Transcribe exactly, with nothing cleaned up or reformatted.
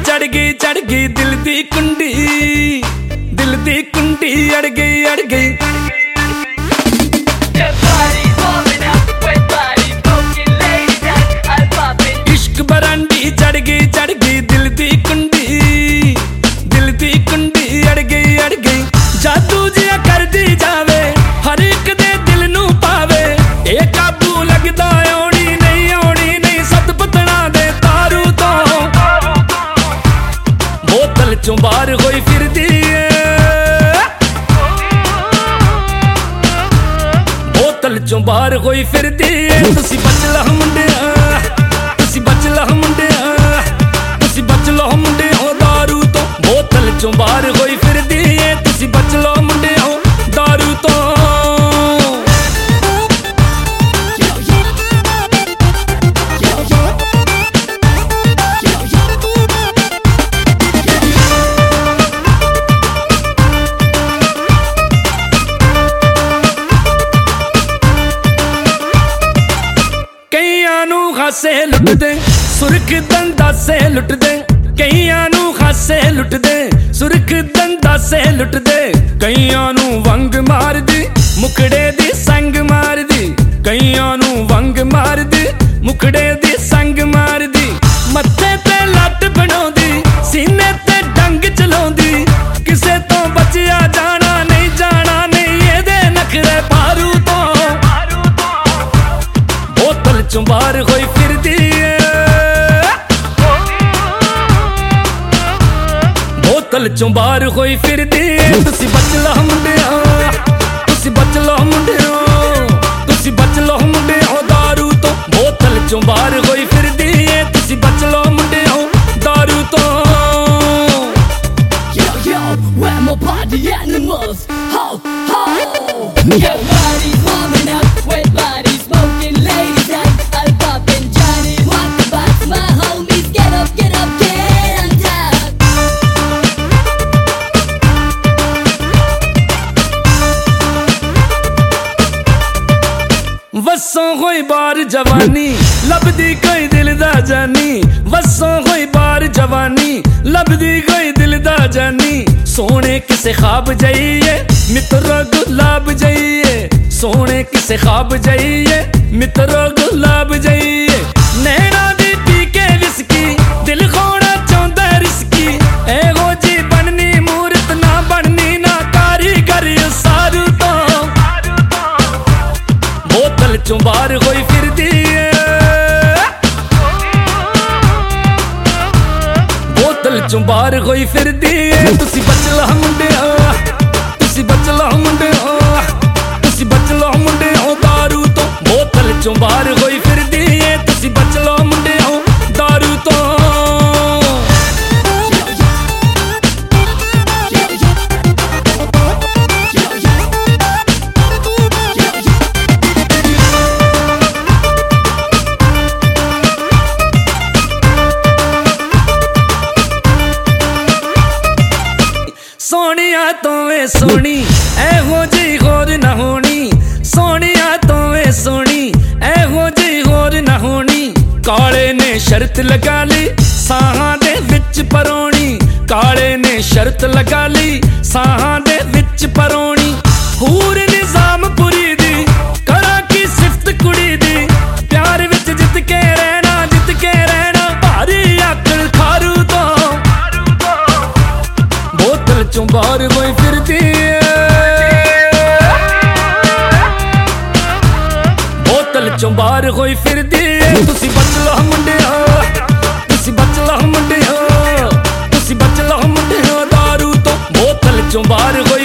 चढ़ गई चढ़ गई दिल दी कुंडी, दिल दी कुंडी अड़ गई अड़ गई। इश्क बरांडी चढ़ गई चढ़ गई दिल दी कुंडी, दिल दी कुंडी अड़ गई अड़ गई। जादू जिया कर दी जावे हर एक दे दिल नू पावे, ए काबू लगदा आउणी नहीं आउणी नहीं सत पतना दे तारू तो। बोतल चों बाहर होई फिरदी बोतल चों बाहर होई फिरदी। तुसी बच ला मुंडिया तुसी बच ला मुंडिया तुसी बच लो मुंडिया दारू तो। बोतल चों बाहर होई फिरदी तुसी बच लो मुंडिया दारू तो। कईयां नू खासे लुट दे सुरख दंदा से लुट दे, कईयां नू खासे लुट दे सुरख दंदा से लुट दे। कईयां नू वंग मार दी मुखड़े दी संग मार दी, कईयां नू वंग मार दी मुखड़े दी संग मार दी। मत्थे ते लट बनाउंदी सीने ते डंग चलाउंदी, किसे तो बचिया जाना नहीं जाना नहीं एदे नखरे पारू तो। बोतल चों बाहर होई फिरदी बोतल चों बाहर होई फिरदी। तुसी बच लो मुंडिया तुसी बच लो मुंडिया तुसी बच लो मुंडिया दारू तो। बोतल चों बाहर होई फिरदी तुसी बच लो मुंडिया दारू तो। Yo, yo, where my party animals? Ho, ho! Yo, body's warming up, wet bodies smoking, ladies out, all popping, Johnny walk about, my homies get up, get up, get on top. वसों होई बार जवानी लभदी कोई दिल दा जानी, वसों होई बार जवानी लभदी कोई दिल दा जानी। सोने किसे ख्वाब जाइए मित्रो गुलाब जाइए, सोने किसे ख्वाब जाइए मित्रो गुलाब जाइए। नैना दी पी के विस्की दिल खोना चाहता रिस्की, एहो जी बननी मूरत ना बननी ना कारीगर सारू तो। बोतल चों बाहर होई फिरदी बोतल चों बाहर होई फिरदी। तुसी बच ला मुंडिया तुसी बच ला मुंडिया तुसी बच लो मुंडिया दारू तो। बोतल चों बाहर होई फिरदी तुसी बच लो मुंडिया दारू तो। सोनिया तो वे सोनी एहो जी होर ना होनी, सोनिया तो वे सोनी एहो जी होर ना होनी। काले ने शर्त लगा ली साहां दे विच परोनी, काले ने शर्त लगा ली साहां दे विच परोनी। हूर निजाम पुरी दी करा की सिफत कुड़ी दी, प्यार विच जित के रहना जित के रहना भारी अकल खारू तो। बोतल चों बाहर होई फिरदी बोतल चों बाहर होई फिरदी। तुसी बच लो मुंडिया तुसी बच लो मुंडिया तुसी बच लो मुंडिया दारू तो। बोतल चों बाहर होई